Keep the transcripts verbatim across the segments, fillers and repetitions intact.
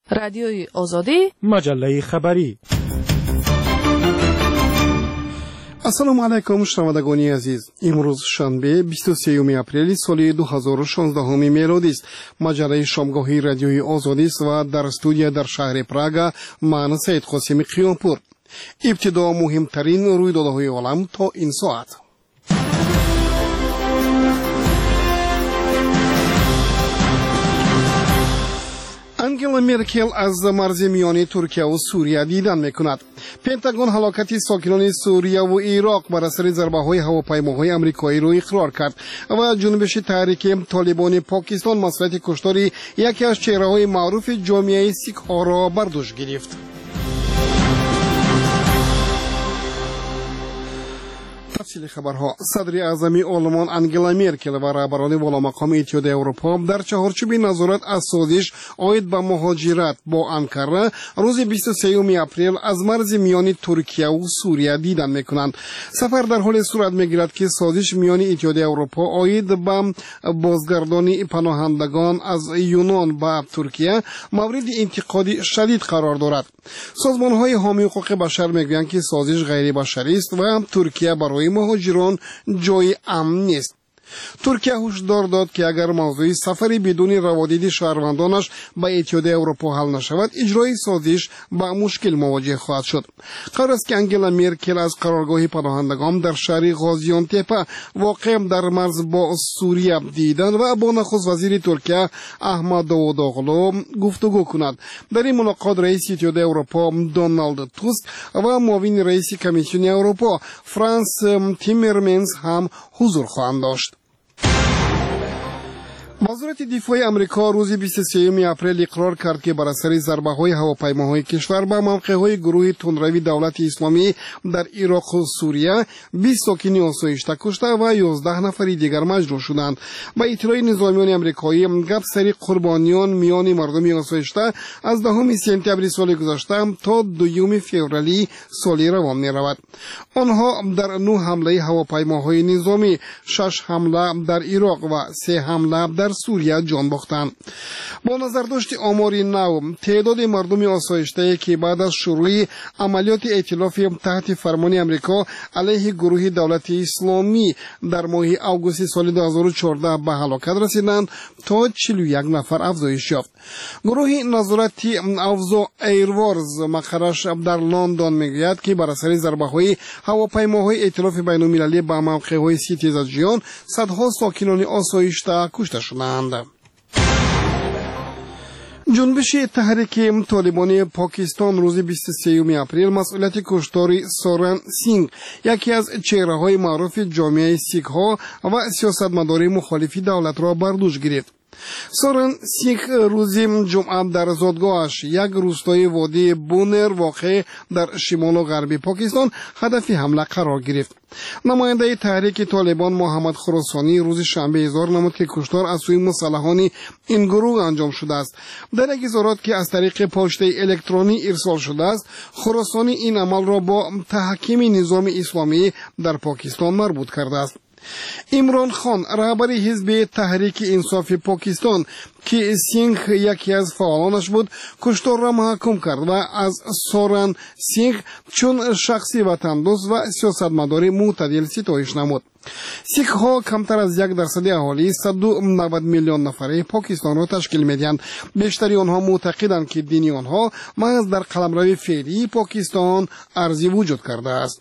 رادیوی آزادی، مجله خبری. السلام علیکم شنوندگان عزیز. امروز شنبه بیست و سوم اپریل سال دو هزار و شانزده میلادی است. مجله شامگاهی رادیوی آزادی است و در استودیو در شهر پراگ من سید قاسمی قیامپور. ابتدا مهمترین رویدادهای عالم تا این ساعت. انگلا مرکل از مرز میانی ترکیه و سوریه دیدن میکند. پنتاگون هلاکت ساکنان سوریه و عراق بر اثر ضربه‌های هواپیماهای آمریکایی را اقرار کرد و جنبش تحریک طالبان پاکستان مسئولیت کشتار یکی از چهره‌های معروف جامعه سیک‌ها را بر دوش گرفت. تفصیل خبرها. صدر اعظم آلمان انگلا مرکل و رهبران والامقام اتحادیه اروپا در چهارچوب نظارت از سازش عاید به مهاجرت با انقره روز بیست و سوم اپریل از مرز میانی ترکیه و سوریه دیدن میکنند. سفر در حال صورت میگیرد که سازش میان اتحادیه اروپا عاید به بازگردانی پناهندگان از یونان به ترکیه مورد انتقاد شدید قرار دارد. سازمان های حامی حقوق بشر میگویند که سازش غیر بشری است و ترکیه برای مهاجران جای امن نیست. ترکیه هشدار داد که اگر موضوع سفری بدون روادید شهروندانش به اتحادیه اروپا حل نشود، اجرای سازش با مشکل مواجه خواهد شد. قرار است که انگلا مرکل از قرارگاه پناهندگان در شهر غازیانتپ واقع در مرز با سوریه دیدن و با نخست وزیر ترکیه احمد داوودوغلو گفتگو کند. در این ملاقات رئیس اتحادیه اروپا دونالد توسک و معاون رئیس کمیسیون اروپا فرانس تیمرمنز هم حضور خواهند داشت. وزارت دفاع امریکا روز بیست و سوم اپریل اقرار کرد که بر اثر ضربه‌های هواپیماهای کشور به موقع‌های گروه تندروی دولت اسلامی در عراق و سوریه بیست ساکن آسایشته کشته و یازده نفر دیگر مجروح شدند. با اطلاع نظامیان آمریکایی گپ سری قربانیان میان مردم آسایشته از دهم سپتامبر سال گذشته تا دوم فوریه سال روان می‌رود. آنها در نه حمله هواپیماهای نظامی، شش حمله در عراق و سه حمله در سوریه جان باختند. با نظر داشت آمار نو تعداد مردم آسایشته که بعد از شروع عملیات ائتلاف تحت فرمان امریکا علیه گروه دولت اسلامی در ماه آگوست سال دو هزار و چهارده به هلاکت رسیدند تا چهل و یک نفر افزایش یافت. گروه نظارتی افزا ایروارز مقرش در لندن میگوید که بر اثر ضربه‌های هواپیماهای ائتلاف بین‌المللی به موقع‌های سیتی زجیان صدها ساکنان آسایشته کشته شدند. جنبش تحریک طالبان پاکستان روز بیست و سوم اپریل مسئولیت کشتار سورن سینگ، یکی از چهره‌های معروف جامعه سیک‌ها و سیاستمدار مخالف دولت را بر دوش گرفت. سورن سینگ روز جمعه در زادگاهش یک روستای وادی بونر واقع در شمال و غرب پاکستان هدف حمله قرار گرفت. نماینده تحریک طالبان محمد خراسانی روز شنبه اظهار نمود که کشتار از سوی مسلحان این گروه انجام شده است. در یک اظهارات که از طریق پشت الکترونی ارسال شده است، خراسانی این عمل را با تحکیم نظام اسلامی در پاکستان مربوط کرده است. عمران خان رهبر حزب تحریک انصاف پاکستان که سینگ یکی از فعالانش بود کشتار را محکوم کرد و از سورن سینگ چون شخصی وطندوست و سیاستمدار معتدل ستایش نمود. سیک ها کمتر از یک درصد اهالی صد و نود میلیون نفره پاکستان را تشکیل میدهند. بیشتری آنها معتقدند که دین آنها محض در قلمرو فعلی پاکستان ارزی وجود کرده است.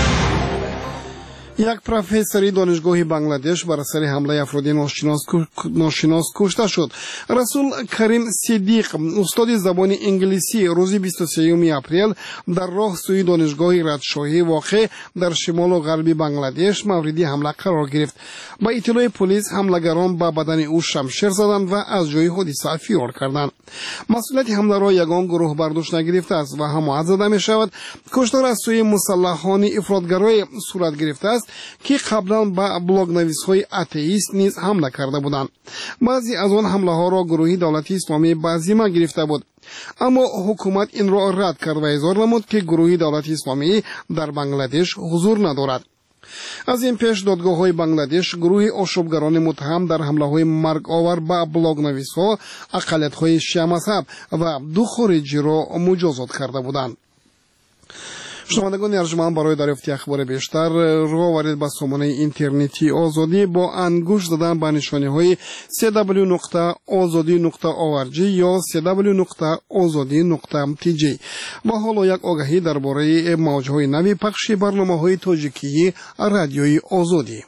یک پروفسور دانشگاه بنگلادش بر اثر حمله افراد ناشناس ناشناس کشته شد. رسول کریم صدیق استاد زبان انگلیسی روز بیست و سوم اپریل در راه سوی دانشگاه ردشاهی واقع در شمال و غرب بنگلادش مورد حمله قرار گرفت. با اطلاع پلیس حملگران به بدن او شمشیر زدند و از جای حادثه فرار کردند. مسئولیت حمله را یگان گروه بر دوش نگرفته است و حمایت زده می شود. کشتار از سوی مسلحان افراطگرای صورت گرفته است که قبلا به بلاگ نویس‌های اتئیست نیز حمله کرده بودند. بعضی از آن حمله ها را گروهی دولت اسلامی به ذمه گرفته بود، اما حکومت این را رد کرد و اظهار نمود که گروهی دولت اسلامی در بنگلادش حضور ندارد. از این پیش دادگاه‌های بنگلادش گروه آشوبگران متهم در حمله‌های مرگ‌آور به بلاگ‌نویس‌ها، اقلیت‌های شیعه مذهب و دو خارجی را مجازات کرده بودند. شنوندگان ارجمند، برای دریافت اخبار بیشتر راه آورید به سامانه اینترنتی آزادی با انگشت زدن به نشانه‌های سی دبلیو نقطه آزادی نقطه اورگ یا سی دبلیو نقطه آزادی نقطه تی جی. و حالا یک آگهی درباره موج‌های نوی پخش برنامه‌های تاجیکی رادیوی آزادی.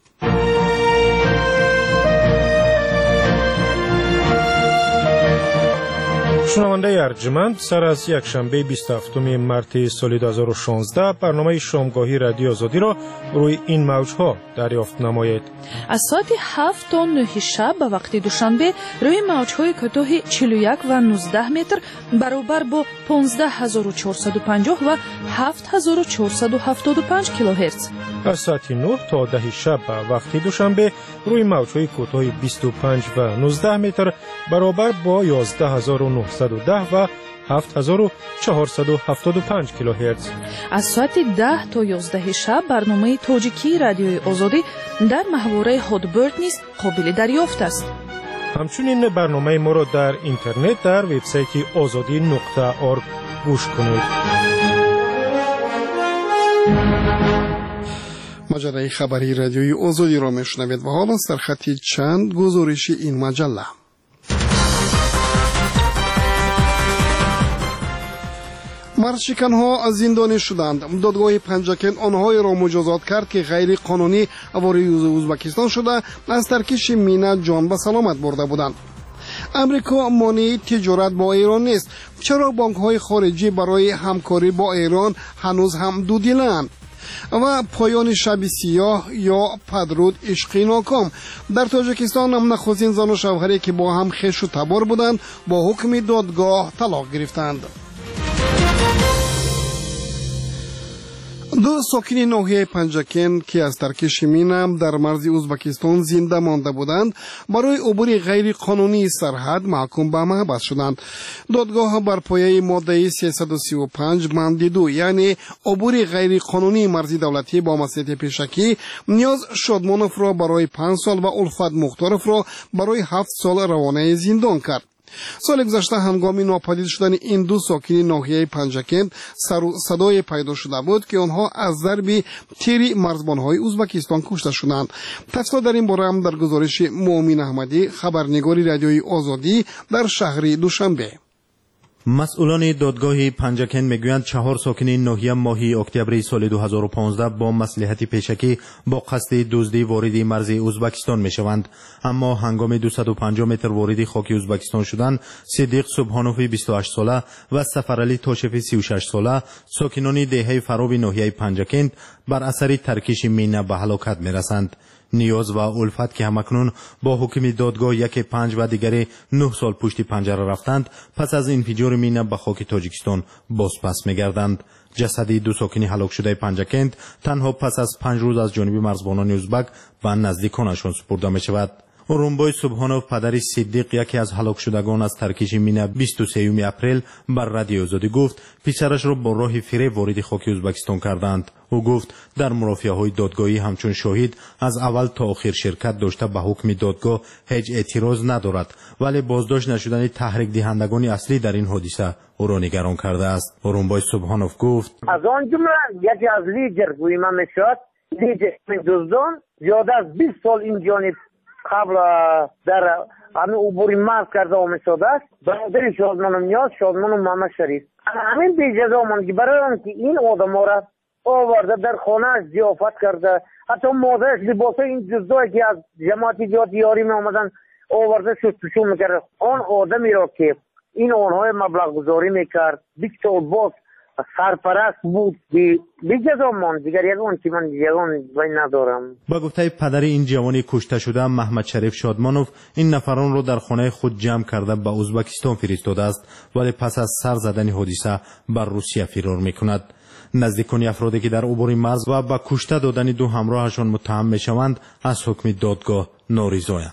شنونده ارجمند، سر از یک شنبه بیست و هفتم مارس سال دو هزار و شانزده برنامه شامگاهی رادیو آزادی را روی این موجها دریافت نمایید. از ساعت هفت تا نه شب به وقت دوشنبه روی موجهای کوتاه چهل و یک و نوزده متر برابر با پانزده هزار و چهارصد و پنجاه و هفت هزار و چهارصد و هفتاد و پنج کیلوهرتز. از ساعت نه تا ده شب به وقت دوشنبه روی موجهای کوتاه بیست و پنج و نوزده متر برابر با یازده هزار و نهصد و ده و هفت هزار و چهارصد و هفتاد و پنج کیلوهرتز. از ساعت ده تا یازده شب برنامه تاجیکی رادیوی آزادی در محوره هادبرد نیز قابل دریافت است. همچنین برنامه ما را در اینترنت در وبسایت آزادی نقطه اورگ گوش کنید. مجله خبری رادیوی آزادی را میشنوید و حالا سرخطی چند گزارش این مجله. مردشکن‌ها از زندانی شدند. دادگاه پنجکن آنهایی را مجازات کرد که غیر قانونی وارد ازبکستان شده از ترکش مینا جان به سلامت برده بودند. امریکا مانع تجارت با ایران نیست. چرا بانک‌های خارجی برای همکاری با ایران هنوز هم دودیلند؟ و پایان شب سیاه یا پدرود عشقی ناکام. در تاجیکستان هم نخستین زن و شوهری که با هم خویش و تبار بودند با حکم دادگاه طلاق گرفتند. دو ساکن ناحیه پنجکن که از ترکش مینا در مرز ازبکستان زنده مانده بودند برای عبور غیر قانونی سرحد محکوم به محبس شدند. دادگاه بر پایه ماده سیصد و سی و پنج ماده دو یعنی عبور غیر قانونی مرزی دولتی با مسئله پیشکی نیاز شادمانوف را برای پنج سال و الفت مختارف را برای هفت سال روانه زندان کرد. سال گذشته هنگام ناپدید شدن این دو ساکن ناحیه پنجکن صدای پیدا شده بود که آنها از ضرب تیر مرزبان‌های ازبکستان کشته شدند. تفصیل در این باره هم در گزارش مومن احمدی، خبرنگار رادیوی آزادی در شهر دوشنبه. مسئولان دادگاه پنجکن میگویند چهار ساکن ناحیه ماه اکتبر سال دو هزار و پانزده با مصلحت پیشکی با قصد دزدی وارد مرز ازبکستان میشوند، اما هنگام دویست و پنجاه متر وارد خاک ازبکستان شدن صدیق سبحانوف بیست و هشت ساله و سفرعلی تاشفی سی و شش ساله ساکنان دهه فراب ناحیه پنجکن بر اثر ترکش مینا به هلاکت میرسند. نیاز و الفت که همکنون با حکم دادگاه یک پنج و دیگری نه سال پشت پنجره رفتند پس از انفجار مینا به خاک تاجیکستان باز پس میگردند. جسد دو ساکن هلاک شده پنجکن تنها پس از پنج روز از جانب مرزبانان ازبک و نزدیکانشان سپرده می شود. رومبای سبحانوف پدر صدیق یکی از هلاک شدگان از ترکش مینا بیست و سه اپریل بر رادیو آزادی گفت پسرش را با راه فریب وارد خاک ازبکستان کردند. او گفت در مرافعه‌های دادگاهی همچون شاهد از اول تا آخر شرکت داشته به حکم دادگاه هیچ اعتراض ندارد، ولی بازداشت نشدن تحریک دهندگان اصلی در این حادثه او را نگران کرده است. رومبای سبحانوف گفت از آن جمله یکی از لیدر گویما میشد لیدر دزدان زیاده از بیست سال این جانب قبل در همین عبوری مرز کرده آمده است. برادر شادمان نیاز شادمان محمد شریف همین بیجزا ماند که برای آنکه این آدم را آورده در خانه‌اش ضیافت کرده، حتی مادرش لباسای این جزایی که از جماعت جهاد یاری می آمدن آورده شستشو میکرد. آن آدمی را که این آنهای مبلغ گذاری میکرد بیست سال باز سرپرست بود بیجزا ماند. دیگر یک آن که من یگان باید ندارم. با گفته پدر این جوانی کشته شده محمد شریف شادمانوف این نفران را در خانه خود جمع کرده به ازبکستان فرستاده است، ولی پس از سر زدن حادثه بر روسیه فرار میکند. نزدیکان افرادی که در عبور مرز و با کشته دادن دو همراهشان متهم میشوند از حکم دادگاه نارضایند.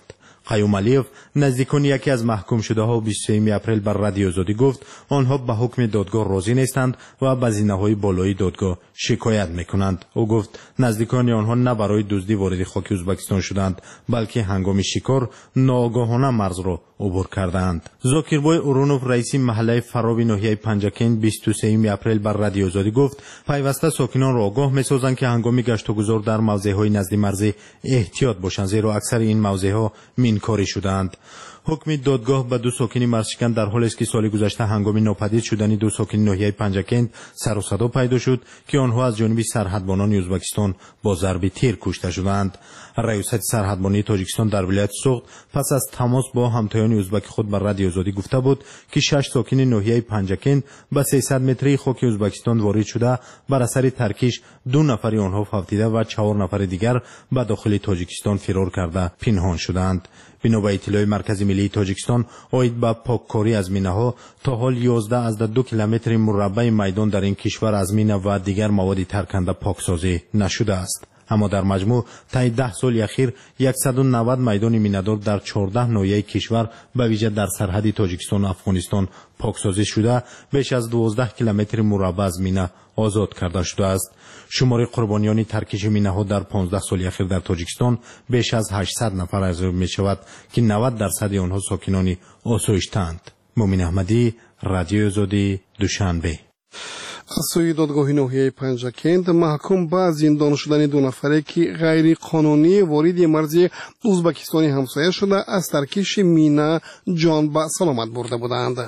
قیوم علیف نزدیکان یکی از محکوم شده ها بیست و سوم اپریل بر رادیو آزادی گفت آنها به حکم دادگاه راضی نیستند و به زینه‌های بالای دادگاه شکایت میکنند. او گفت نزدیکان آنها نه برای دزدی وارد خاک ازبکستان شدند بلکه هنگام شکار ناگهانه مرز را عبور کردند. زاکربای اورونوف رئیس محله فرابی ناحیه پنجکین بیست و سوم اپریل بر رادیو آزادی گفت پیوسته ساکنان را آگاه می‌سازند که هنگام گشت و گذار در موضع‌های نزد مرز احتیاط باشند زیرا اکثر این موضع‌ها مینکاری شدند. حکم دادگاه به دو ساکن مرزشکن در حالی است که سال گذشته هنگام ناپدید شدن دو ساکن ناحیه پنجکین سر و صدا پیدا شد که آنها از جانب سرحدبانان ازبکستان با ضرب تیر کشته شدند. رئیس سرحدبانی تاجیکستان در ولایت سوخت پس از تماس با همتایان ازبک خود بر رادیو آزادی گفته بود که شش ساکن ناحیه پنجکین به سیصد متری خاک ازبکستان وارد شده بر اثر ترکیش دو نفر آنها فوتیده و چهار نفر دیگر به داخل تاجیکستان فرار کرده پنهان شدند. بنا به اطلاع مرکز ملی تاجیکستان اید به پاککاری از مینه‌ها تا حال یازده از دو کیلومتر مربع میدان در این کشور از مینه و دیگر مواد ترکنده پاکسازی نشده است. اما در مجموع طی ده سال اخیر صد و نود میدان مینه‌دار در چهارده ناحیه کشور به ویژه در سرحد تاجیکستان و افغانستان پاکسازی شده بیش از دوازده کیلومتر مربع از مینه آزاد کرده شده است. شمار قربانیان ترکیش مینه‌ها در پانزده سال اخیر در تاجیکستان بیش از هشتصد نفر ارزیابی می‌شود که نود درصد آنها ساکنان آسایشتند. مومن احمدی، رادیو آزادی، دوشنبه. از سوی دادگاه ناحیه پنجکین محکوم به زندان شدن دو نفره که غیر قانونی وارد مرز ازبکستانی همسایه شده از ترکیش مینه جان به سلامت برده بودند.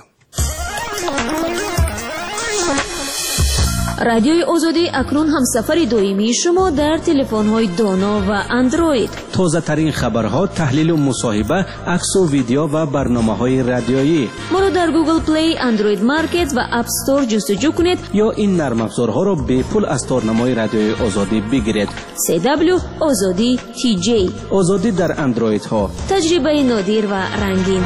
رادیوی آزادی اکنون همسفر دائمی شما در تلفن‌های دانا و اندروید. تازه ترین خبرها، تحلیل و مصاحبه، عکس و ویدیو و برنامه‌های رادیویی. ما را در گوگل پلی، اندروید مارکت و اپ استور جستجو کنید یا این نرم افزارها را به پول از تارنمای رادیوی آزادی بگیرید. سی دبلیو آزادی تی جی. آزادی در اندروید ها. تجربه نادر و رنگین.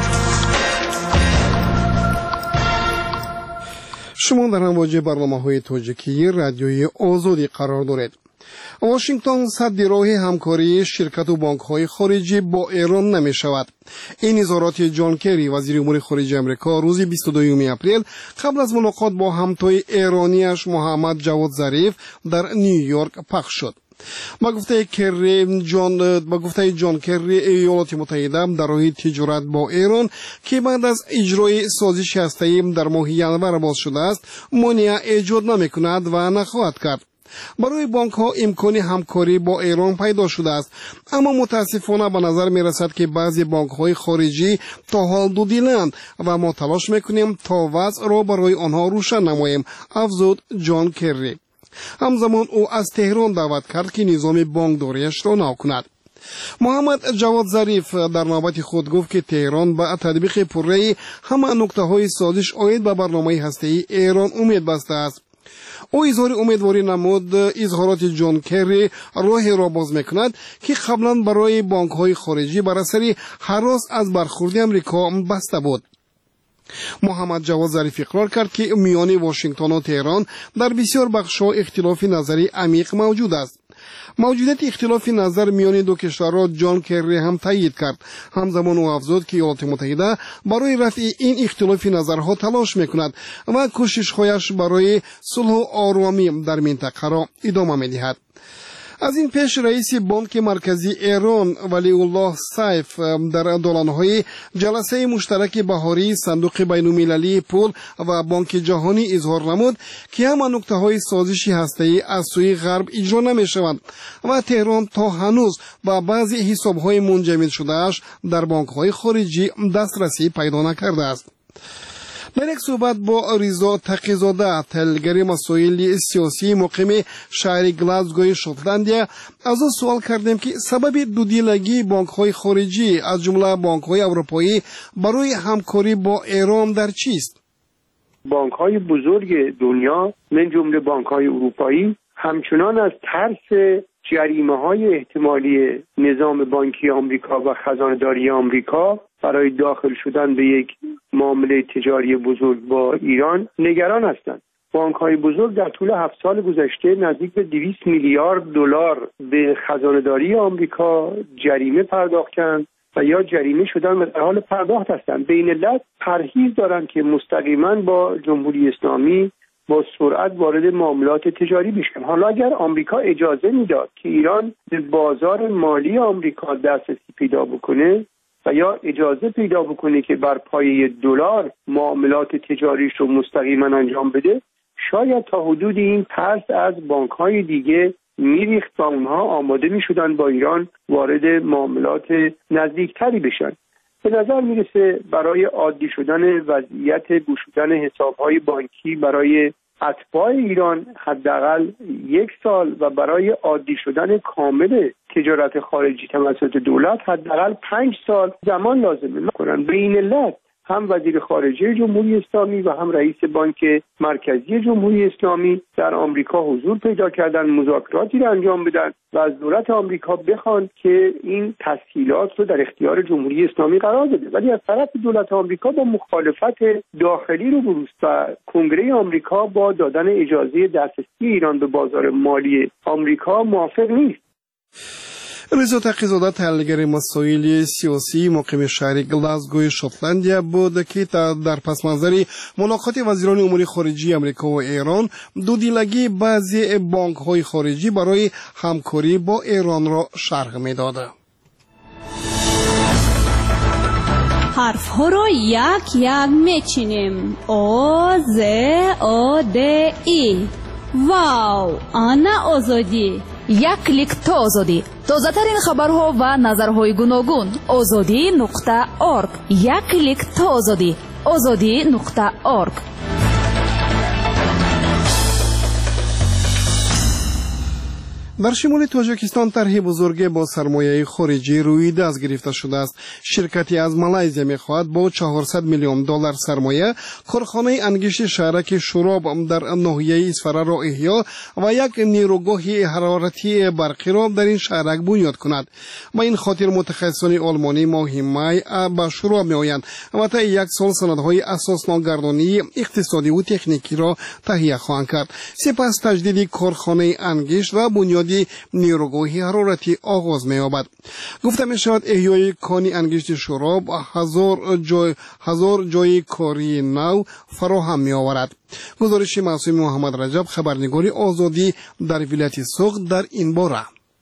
شما در امواج برنامه‌های تاجیکی رادیوی آزادی قرار دارید. واشنگتن سد راه همکاری شرکت و بانک‌های خارجی با ایران نمی‌شود. این اظهارات جان کری وزیر امور خارجه آمریکا روز بیست و دوم اپریل قبل از ملاقات با همتای ایرانیش محمد جواد ظریف در نیویورک پخش شد. با گفته کری جان با گفته جان کری ایالات متحده در راه تجارت با ایران که بعد از اجرای سازش هسته‌ای در ماه ژانویه باز شده است مانع ایجاد نمی‌کند و نخواهد کرد. برای بانک ها امکان همکاری با ایران پیدا شده است، اما متاسفانه به نظر می رسد که بعضی بانک های خارجی تا حال دو دلند و ما تلاش میکنیم تا وضع را برای آنها روشن نماییم، افزود جان کری. همزمان او از تهران دعوت کرد که نظام بانکداریش را نو کند. محمد جواد ظریف در نوبت خود گفت که تهران به تطبیق پره همه نکته های سازش عاید به برنامه هسته‌ای ایران امید بسته است. او اظهار امیدواری نمود اظهارات جان کری راه را باز میکند که قبلا برای بانک های خارجی بر اثر هراس از برخوردی امریکا بسته بود. محمد جواد ظریف اقرار کرد که میان واشنگتن و تهران در بسیار بخش‌ها اختلاف نظری عمیق موجود است. موجودیت اختلاف نظر میان دو کشورها جان کری هم تایید کرد. همزمان او افزود که ایالات متحده برای رفع این اختلاف نظرها تلاش میکند و کوشش‌هایش برای صلح و آرامی در منطقه را ادامه میدهد. از این پیش رئیس بانک مرکزی ایران ولی الله سیف در دالان‌های جلسه مشترک بهاری صندوق بین‌المللی پول و بانک جهانی اظهار نمود که همه نکته‌های سازشی هسته‌ای از سوی غرب اجرا نمی‌شوند و تهران تا هنوز با بعضی حساب‌های منجمد شده‌اش در بانک‌های خارجی دسترسی پیدا نکرده است. در یک صحبت با ریزا تقی‌زاده تحلیلگر مسائل سیاسی مقیم شهر گلاسگوی شوتلندیا از او سوال کردیم که سبب دودیلگی بانک‌های خارجی از جمله بانک‌های اروپایی برای همکاری با ایران در چیست؟ بانک‌های بزرگ دنیا من جمله بانک‌های اروپایی همچنان از ترس جریمه‌های احتمالی نظام بانکی آمریکا و خزانه‌داری آمریکا برای داخل شدن به یک معامله تجاری بزرگ با ایران نگران هستند. بانک‌های بزرگ در طول هفت سال گذشته نزدیک به دویست میلیارد دلار به خزانه‌داری آمریکا جریمه پرداخت کردند و یا جریمه شدن و در حال پرداخت هستند. بین الملل پرهیز دارند که مستقیما با جمهوری اسلامی با سرعت وارد معاملات تجاری بشن. حالا اگر آمریکا اجازه میداد که ایران به بازار مالی آمریکا دسترسی پیدا بکنه و یا اجازه پیدا بکنه که بر پایه دلار معاملات تجاریش رو مستقیما انجام بده، شاید تا حدود این ترس از بانک‌های دیگه میریخت و اونها آماده میشدن با ایران وارد معاملات نزدیکتری بشن. به نظر میرسه برای عادی شدن وضعیت گشودن حسابهای بانکی برای اتباع ایران حداقل یک سال و برای عادی شدن کامل تجارت خارجی توسط دولت حداقل پنج سال زمان لازمه میکنن. بین الملل هم وزیر خارجه جمهوری اسلامی و هم رئیس بانک مرکزی جمهوری اسلامی در آمریکا حضور پیدا کردن، مذاکراتی را انجام بدن و از دولت آمریکا بخوان که این تسهیلات رو در اختیار جمهوری اسلامی قرار بده. ولی از طرف دولت آمریکا با مخالفت داخلی رو بروست و کنگره آمریکا با دادن اجازه دسترسی ایران به بازار مالی آمریکا موافق نیست. رضا تقی‌زاده تحلیلگر مسائل سیاسی مقیم شهر گلاسگوی شوتلندیا بود که در پس منظر ملاقات وزیران امور خارجه آمریکا و ایران دودیلگی بعضی بانک‌های خارجی برای همکاری با ایران را شرح می‌داد. حرف‌ها را یک یک می‌چینیم. او ز او د ای. واو، آنا آزادی. یک کلیک تا آزادی. تازه‌ترین خبرها و نظرهای گوناگون. آزادی نقطه اورگ. یک کلیک تا آزادی. آزادی نقطه اورگ. در شمال تاجیکستان طرح بزرگ با سرمایه خارجی روی دست گرفته شده است. شرکتی از مالایزیا می‌خواهد با چهارصد میلیون دلار سرمایه کارخانه انگشت شهرک شوراب در ناحیه اصفهان را احیا و یک نیروگاه حرارتی برقی را در این شهرک بنیاد کند. با این خاطر متخصصان آلمانی ماه می به شوراب می‌آیند و تا یک سال سندهای اساسنامه‌گردانی اقتصادی و تکنیکی را تهیه خواهند کرد. سپس تجدید کارخانه انگشت و بنیاد نیروگاهی حرارتی آغاز می‌یابد. گفته می‌شود احیای کانی انگشت شوراب هزار جای هزار جای کاری نو فراهم می‌آورد. گزارش معصوم محمد رجب، خبرنگاری آزادی در ولایت سوق در این باره.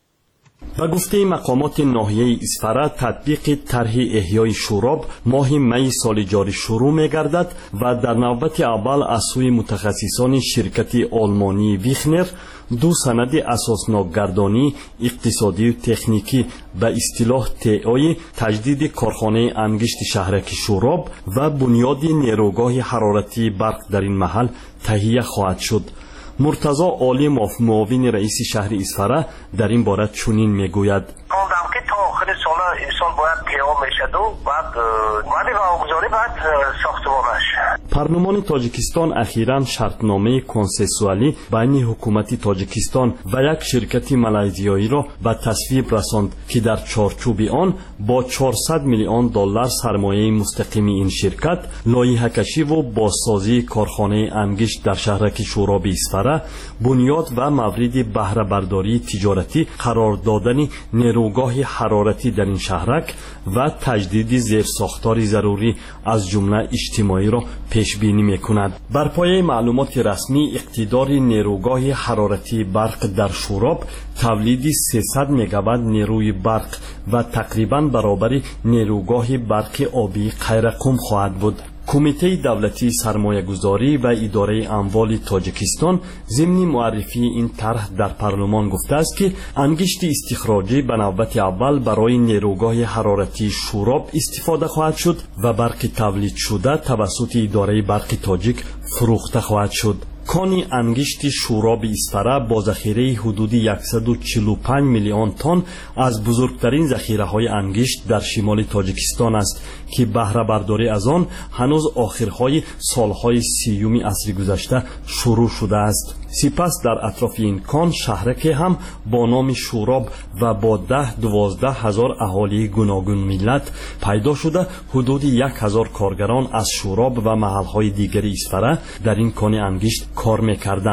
و گفته مقامات ناحیه اصفهان تطبیق طرح احیای شوراب ماه می سال جاری شروع می‌گردد و در نوبت اول از سوی متخصصان شرکت آلمانی ویخنر دو سند اساسنامه‌گردانی اقتصادی و تکنیکی به اصطلاح تی آی تجدید کارخانه انگشت شهرک شوراب و بنیاد نیروگاه حرارتی برق در این محل تهیه خواهد شد. مرتضی عالی معاون رئیس شهر اصفهان در این باره چنین میگوید: که تا آخر سال این سال باید قیام میشد و بعد ولی واگذاری بعد ساختمانش. پارلمان تاجیکستان اخیراً شرطنامه کنسنسوالی بین حکومت تاجیکستان و یک شرکت مالایزیایی را به تصویب رساند که در چارچوب آن با چهارصد میلیون دلار سرمایه مستقیم این شرکت لایحه کشی و بازسازی کارخانه انگشت در شهرک شوراب اصفهان، بنیاد و مورد بهره برداری تجارتی قرار دادن نیروگاه حرارتی در این شهرک و تجدید زیرساختار ضروری از جمله اجتماعی را پیش بینی می‌کند. بر پایه معلومات رسمی اقتدار نیروگاه حرارتی برق در شوراب تولید سیصد مگاوات نیروی برق و تقریباً برابر نیروگاه برق آبی قیرقم خواهد بود. کمیته دولتی سرمایه‌گذاری و اداره اموال تاجیکستان ضمن معرفی این طرح در پارلمان گفته است که انگشت استخراجی به نوبت اول برای نیروگاه حرارتی شوراب استفاده خواهد شد و برق تولید شده توسط اداره برق تاجیک فروخته خواهد شد. کانی انگشت شوراب اصفهان با ذخیره حدود صد و چهل و پنج میلیون تن از بزرگترین ذخیره‌های انگشت در شمال تاجیکستان است که بهره برداری از آن هنوز آخرهای سالهای سیوم عصر گذشته شروع شده است. سپس در اطراف این کان شهرک هم با نام شوراب و با ده دوازده هزار اهالی گوناگون ملت پیدا شده حدود یک هزار کارگران از شوراب و محلهای دیگری اصفهان در این کان انگشت کار می‌کردند.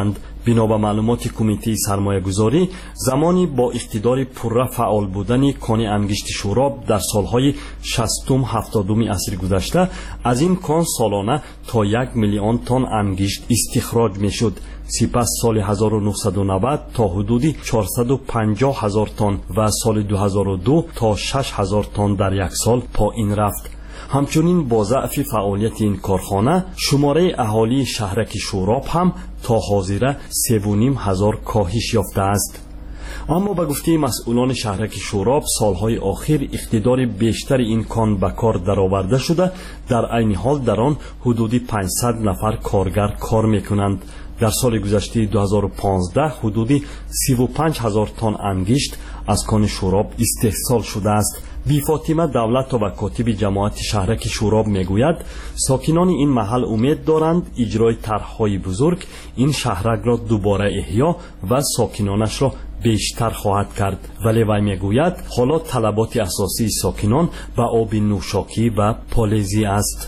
бино ба маълумоти кумитаи сармоягузорӣ замони бо иқтидори пурра фаъол будани кони ангишти шӯроб дар солҳои шастум ҳафтодуми асри гузашта аз ин кон солона то як миллион тонн ангишт истихроҷ мешуд. сипас соли ҳазору нуҳсаду навад то ҳудуди чорсаду панҷоҳ ҳазор тонн ва соли дуҳазору ду то шаш ҳазор тонн дар як сол поин рафт. ҳамчунин бо заъфи фаъолияти ин корхона шумораи аҳолии шаҳраки шӯроб ҳам то ҳозира севу ним ҳазор коҳиш ёфтааст. аммо ба гуфтаи масъулони шаҳраки шӯроб солҳои охир иқтидори бештари ин кон ба кор дароварда шуда дар айни ҳол дар он ҳудуди панҷсад нафар коргар кор мекунанд. дар соли гузаштаи дуҳазору понздаҳ ҳудуди сиву панҷ ҳазор тонн ангишт аз кони шӯроб истеҳсол шудааст. бифотима давлатова котиби ҷамоати шаҳраки шӯроб мегӯяд сокинони ин маҳал умед доранд иҷрои тарҳҳои бузург ин шаҳракро дубора эҳьё ва сокинонашро бештар хоҳад кард, вале вай мегӯяд ҳоло талаботи асосии сокинон ба оби нӯшокӣ ва полезӣ аст.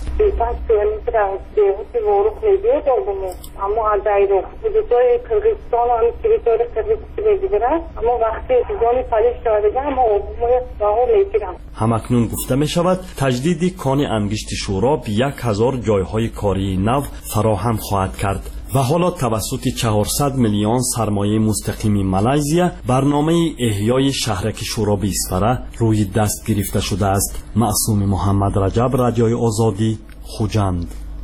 ҳамакнун гуфта мешавад таҷдиди кони ангишти шӯроб як ҳазор ҷойҳои кории нав фароҳам хоҳад кард ва ҳоло тавассути чаҳорсад миллион сармояи мустақими Малайзия барномаи эҳьёи шаҳраки шӯроби Исфара рӯи даст гирифта шудааст. маъсуми муҳаммад раҷаб, радиои озодӣ, хуҷанд.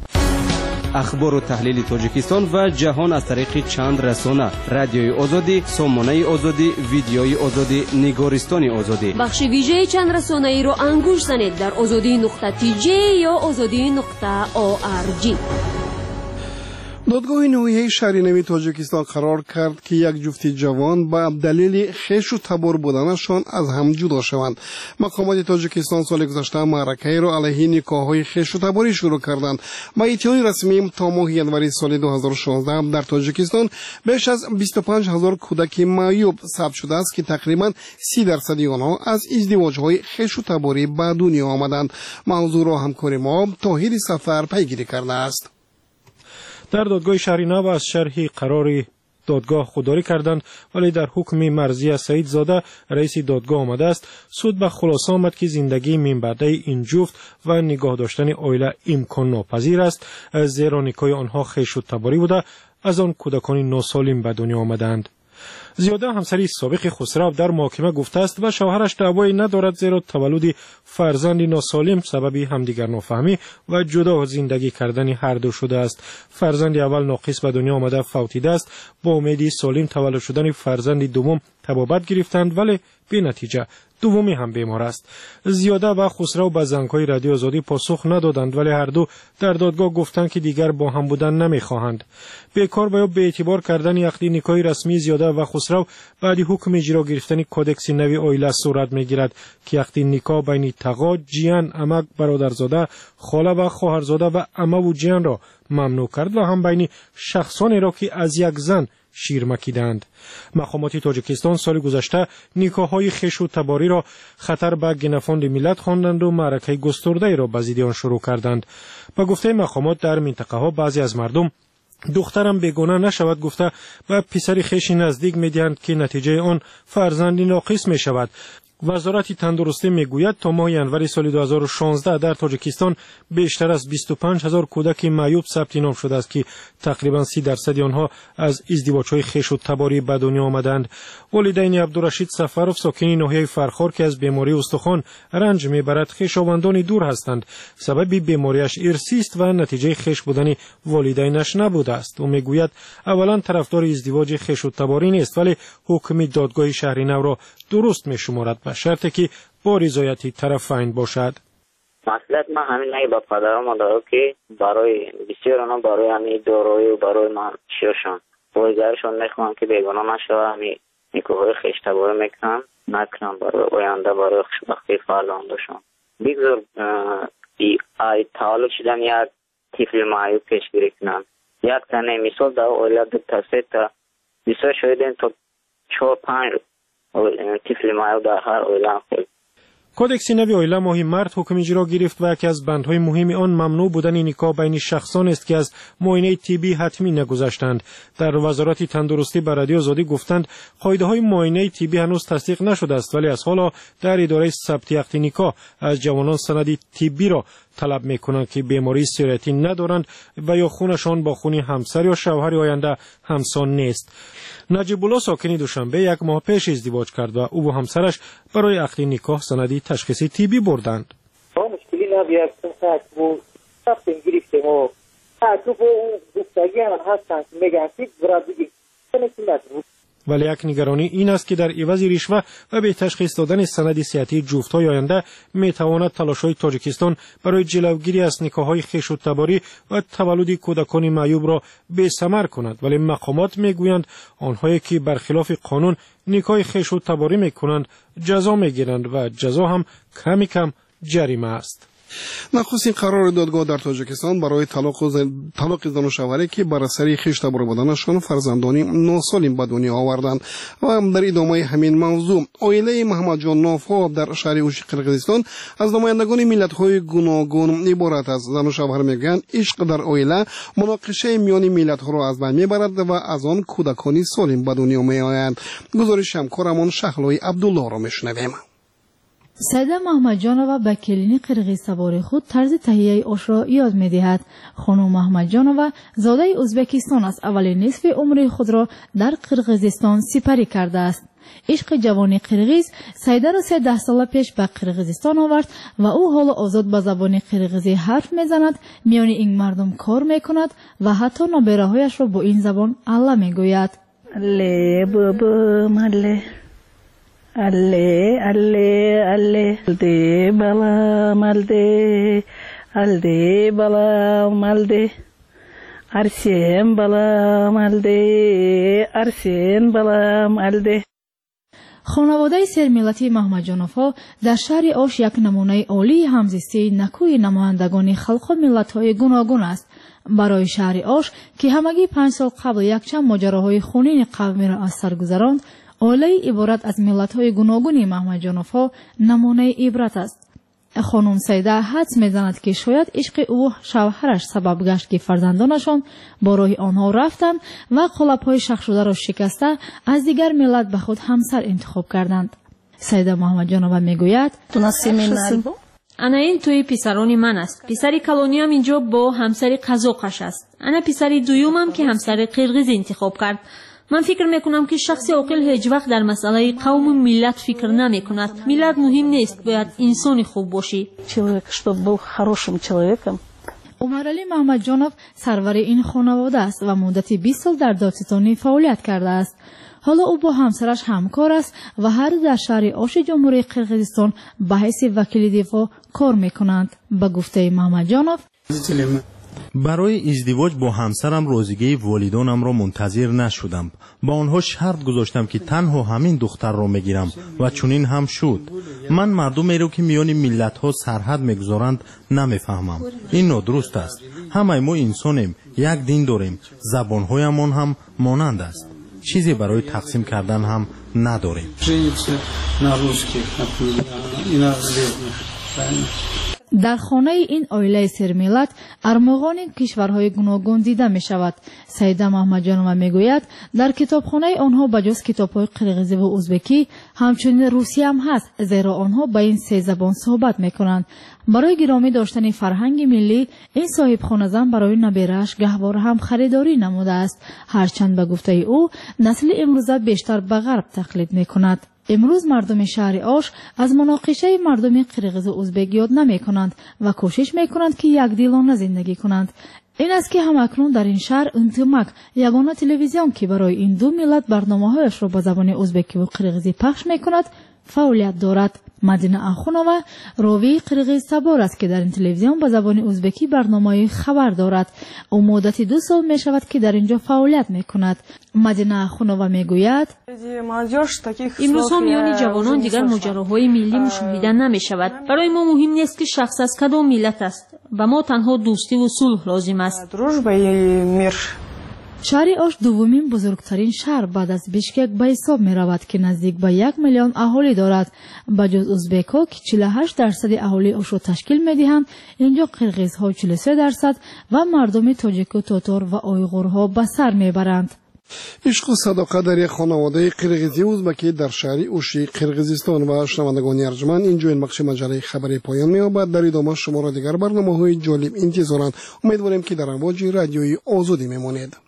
ахбору таҳлили тоҷикистон ва ҷаҳон аз тариқи чанд расона: радиои озодӣ, сомонаи озодӣ, видеои озодӣ, нигористони озодӣ. бахши вижеи чанд расонаиро ангуш занед дар озодӣ нуқта ти ҷе ё озодӣ нуқта о ар ҷи. додгоҳи ноҳияи шаҳри нави тоҷикистон қарор кард ки як ҷуфти ҷавон ба далели хешу табор буданашон аз ҳам ҷудо шаванд. мақомоти тоҷикистон соли гузашта маъракаеро алайҳи никоҳҳои хешу таборӣ шурӯъ карданд. ба иттилои расмӣ то моҳи январи соли дуҳазору шонздаҳ дар тоҷикистон беш аз бисту панҷ ҳазор кӯдаки маъюб сабт шудааст ки тақрибан си дарсади онҳо аз издивоҷҳои хешу таборӣ ба дунё омаданд. мавзӯъро ҳамкори мо тоҳири сафар пайгирӣ кардааст. дар додгоҳи шаҳри нав аз шарҳи қарори додгоҳ худдорӣ карданд, вале дар ҳукми Марзия Саидзода раиси додгоҳ омадааст суд ба хулоса омад ки зиндагии минбаъдаи ин ҷуфт ва нигоҳ доштани оила имконнопазир аст, зеро никоҳи онҳо хешудтаборӣ буда аз он кӯдакони носолим ба дунё омаданд. зиёда ҳамсари собиқи Хусрав дар муҳокима гуфтааст ва шавҳараш даъвое надорад, зеро таваллуди фарзанди носолим сабаби ҳамдигарнофаҳмӣ ва ҷудо зиндагӣ кардани ҳарду шудааст. фарзанди аввал ноқис ба дунё омада фавтидааст. бо умеди солим таваллуд шудани фарзанди дуввум табобат гирифтанд, вале бенатиҷа. дуввуми ҳам бемор аст. зиёда ва Хусрав ба зангҳои радиои озодӣ посух надоданд, вале ҳарду дар додгоҳ гуфтанд ки дигар бо ҳам будан намехоҳанд. бекор ва ё беэътибор кардани ақди никоҳи расмии зиёда ва Хусрав баъди ҳукми иҷро гирифтани кодекси нави оила сурат мегирад ки ақди никоҳ байни тағо, ҷиян, амак, бародарзода, хола ва хоҳарзода ва амаву ҷиянро мамнӯъ кард ва ҳам байни шахсонеро ки аз як зан шир макиданд. мақомоти тоҷикистон соли гузашта никоҳҳои хешудтабориро хатар ба генофонди миллат хонданду маъракаи густурдаеро ба зидди он шурӯъ карданд. ба гуфтаи мақомот дар минтақаҳо баъзе аз мардум духтарам бегона нашавад гуфта ба писари хеши наздик медиҳанд ки натиҷаи он фарзанди ноқис мешавад. вазорати тандурустӣ мегӯяд то моҳи январи соли дуҳазору шонздаҳ дар тоҷикистон бештар аз бисту панҷ ҳазор кӯдаки маъюб сабти ном шудааст ки тақрибан си дарсади онҳо аз издивоҷҳои хешудтаборӣ ба дунё омаданд. волидайни абдурашид сафаров сокини ноҳияи фархор ки аз бемории устухон ранҷ мебарад хешовандони дур ҳастанд. сабаби бемориаш ирсист ва натиҷаи хеш будани волидайнаш набудааст. ӯ мегӯяд аввалан тарафдори издивоҷи хешудтаборӣ нест, вале ҳукми додгоҳи шаҳри навро дуруст мешуморад ба шарте ки бо ризояти тарафайн бошад. маслиҳат ман ҳамин ай ба падару модаро ки барои бисёр онҳо барои ҳамин дорои ва барои ман шиёшон боигаришон мехоҳам ки бегона нашавам, ҳамин никоҳҳои хештаборӣ мекунам накунам барои оянда, барои хушбахтии фарзандашон. бигзор ай таваллуд шудани як тифли маъюб пешгирӣ кунам. як тане мисол дар оила дута сета бисёр шоидем то чор панҷ тифли маъюб дар ҳар оила. کودکس نوی اویلا ماهی مرد حکم اجرا گرفت و یکی از بندهای مهم آن ممنوع بودن نکاح بین شخصان است که از معاینه طبی حتمی نگذشتند. در وزارت تندرستی به رادیو آزادی گفتند قاعده های معاینه طبی هنوز تصدیق نشده است، ولی از حالا در اداره ثبت عقد نکاح از جوانان سند طبی را طلب میکنند که بیماری سریاتی ندارند و یا خونشان با خون همسر یا شوهر آینده همسان نیست. نجیب الله ساکن دوشنبه یک ماه پیش ازدواج کرد و او و همسرش برای عقد نکاح سندی تشخیصی طبی بردند. ما مشکلی نبید چون بود ثبت گرفتیم و تو با اون دوستگی هم هستن که میگن که برای دیگه ولی یک نگرانی این است که در عوض رشوه و به تشخیص دادن سند صحتی جفت‌های آینده میتواند تلاش‌های تاجیکستان برای جلوگیری از نکاح‌های خویش و تباری و تولد کودکان معیوب را بی‌ثمر کند. ولی مقامات میگویند آنهایی که برخلاف قانون نکاح خویش و تباری میکنند جزا میگیرند و جزا هم کمی کم جریمه است. نخستین قرار دادگاه در تاجیکستان برای طلاق زن... طلاق زن و شوهری که بر اثر خویش تبار بودنشان فرزندانی ناسالم به دنیا آوردند. و در ادامه همین موضوع عائله محمد جان نافا در شهر اوش قرقیزستان از نمایندگان ملت‌های گوناگون عبارت از زن و شوهر میگویند عشق در عائله مناقشه میان ملت‌ها را از بین میبرد و از آن کودکانی سالم به دنیا میآیند. گزارش همکارمان شهلای عبدالله را میشنویم. سیده محمد جانова به کلینی قرقیز سوار خود طرز تهیه آش را یاد می دهد. خانم محمد جانova زاده ازبکستان است. اولین نصف عمر خود را در قرقیزستان سپری کرده است. عشق جوانی قرقیز سیده را سیزده سال پیش به قرقیزستان آورد و او حالا آزاد به زبان قرقیزی حرف می زند، میان این مردم کار می کند و حتی نابیره هایش را با این زبان الله می گوید. له بابا مله alle alle alle alde bala malde alde bala malde arsen bala malde arsen bala malde. خانواده سرمیلتی محمد جانوفا در شهر آش یک نمونه عالی همزیستی نکوی نمایندگان خلق و ملت‌های گوناگون است. برای شهر آش که همگی پنج سال قبل یک چند ماجراهای خونین قومی را از سر گذراند، عائله عبارت از ملت‌های گوناگون محمد جانوفا نمونه عبرت است. خانم سیده حدس می‌زند که شاید عشق او شوهرش سبب گشت که فرزندانشان با راه آنها رفتند و قالب‌های شخص شده را شکسته از دیگر ملت به خود همسر انتخاب کردند. سیده محمد جانوفا میگوید انا این توی پسرانی من است. پسری کلونی هم اینجا با همسری قزاقش است. انا پسری دویومم که همسر قرقیز انتخاب کرد. من فکر میکنم که شخص عاقل هیچ وقت در مسئله قوم و ملت فکر نمی کند. ملت مهم نیست، باید انسانی خوب باشی. عمرعلی محمد جانوف سرور این خانواده است و مدت بیست سال در دادستانی فعالیت کرده است. حالا او با همسرش همکار است و هر دو در شهر آش جمهوری قرقیزستان به حیث وکیل دفاع کار میکنند. به گفته محمد جانوف برای ازدواج با همسرم روزگی والدانم را منتظر نشدم. با آنها شرط گذاشتم که تنها همین دختر را میگیرم و چنین هم شد. من مردمی را که میان ملت ها سرحد میگذارند نمیفهمم. این نادرست است. همه ما انسانیم، یک دین داریم، زبانهایمان هم مانند است. چیزی برای تقسیم کردن هم نداریم. در خانه این عائله سرمیلت ارمغان کشورهای گوناگون دیده می شود. سیده محمد جانوفا می گوید در کتابخانه آنها بجز کتابهای قرقیزی و ازبکی همچنین روسی هم هست، زیرا آنها با این سه زبان صحبت می کنند. برای گرامی داشتن فرهنگ ملی این صاحب خانه زن برای نبیرش گهواره هم خریداری نموده است، هرچند به گفته او نسل امروزه بیشتر به غرب تقلید می کند. امروز مردم شهر آش از مناقشه مردم قرقیز و ازبک یاد نمی کنند و کوشش می کنند که یک دیلانه زندگی کنند. این است که همکنون در این شهر انتمک یگانه تلویزیون که برای این دو ملت برنامه‌هایش را با زبان ازبکی و قرقیزی پخش می کند فعالیت دارد. مدینه اخونова راوی قرقیز سوار است که در این تلویزیون با زبان ازبکی برنامه خبر دارد. او مدت دو سال می شود که در اینجا فعالیت می کند. مدینه اخونова می گوید امروز ها میان جوانان دیگر ماجراهای ملی مشاهده نمی شود. برای ما مهم نیست که شخص از کدام ملت است و ما تنها دوستی و صلح لازم است. шаҳри ош дуввумин бузургтарин шаҳр баъд аз бишкек ба ҳисоб меравад, ки наздик ба як миллион аҳолӣ дорад. ба ҷуз узбекҳо ки чилу ҳашт дарсади аҳолии ошро ташкил медиҳанд, инҷо қирғизҳо чилу се дарсад ва мардуми тоҷику татор ва ойғурҳо ба сар мебаранд. ишқу садоқат дар як хонаводаи қирғизӣ узбакӣ дар шаҳри ӯши қирғизистон. ва шунавандагони арҷуманд, инҷо ин бахши маҷаллаи хабари поён меёбад. дар идома шуморо дигар барномаҳои ҷолиб интизоранд. умедворем ки дар амвоҷи радиои озодӣ мемонед.